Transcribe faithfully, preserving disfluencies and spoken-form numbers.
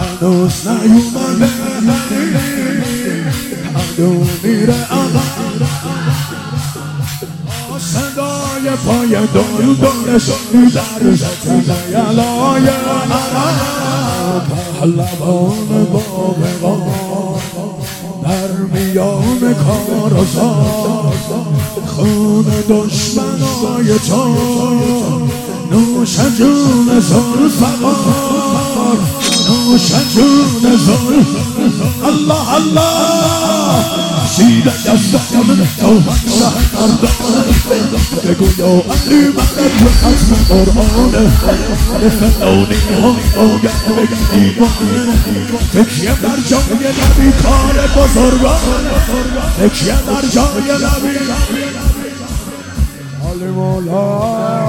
هنوز نیومده هنوز میره عقب صدای پای دارو دارش در زده یلای عرب پهلوان باغ در میان کارزار خون دشمنای تو نوش جون ذوالفقار نوش جون ذوالفقار الله الله شیل دستم تو شهر بگو یا علی مدد و ختم قرآن فلونی ها آگه بگی ایمان تکیه در جای نبی کار بزرگان تکیه در جای نبی علی مولا